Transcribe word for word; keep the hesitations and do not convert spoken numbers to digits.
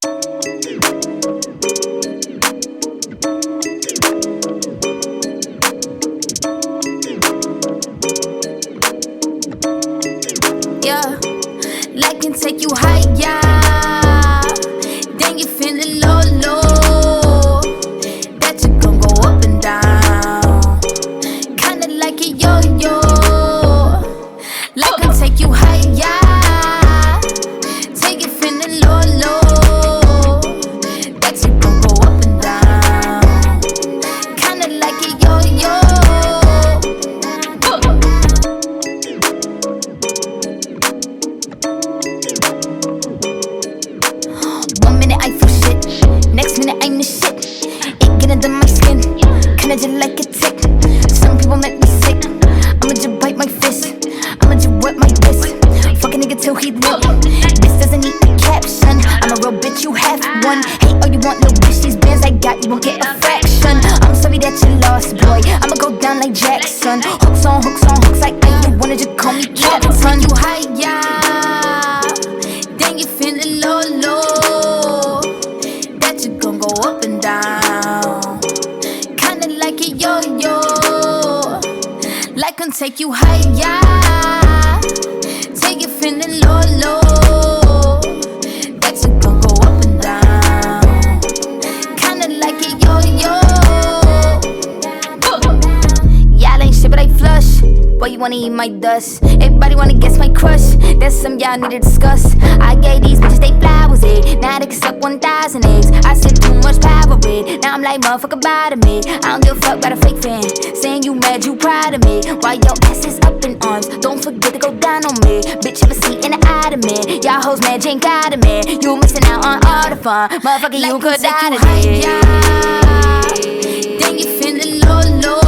Yeah, life can take you higher, then you feeling low, low. That you gon' go up and down, kinda like a yo-yo. Life can take you higher, take you feeling low, low. That you gon' go up and down, kinda like a yo-yo. One minute I feel shit, next minute I'm the shit. It get under my skin, kinda just like a tick. Some people make me sick, I'ma just bite my fist, I'ma just wet my wrist. Fuck a nigga till he lit. This doesn't need a caption, I'm a real bitch, you have one. Hate all you want, little bitch, these bands I got, you won't get a fraction. I'm sorry that you lost, boy, I'ma go down like Jackson. Hooks on hooks on hooks, like I you wanna just call me Captain. You higher, then you feeling low, low. You gon' go up and down, kinda like a yo-yo. Life can take you higher, take you feeling low, low. That you gon' go up and down, kinda like a yo-yo. Y'all ain't shit but I flush. Boy, you wanna eat my dust. Everybody wanna guess my crush. That's some y'all need to discuss. I gave these bitches they flowers, eh? Now they can suck one thousand eggs. I said too much power with. Now I'm like, motherfucker, bother me. I don't give a fuck about a fake fan saying you mad, you proud of me. Why your ass is up in arms? Don't forget to go down on me. Bitch, ever see in the eye of me? Y'all hoes mad, you ain't got me. You missing out on all the fun. Motherfucker, you could die today. Then you feeling low, low.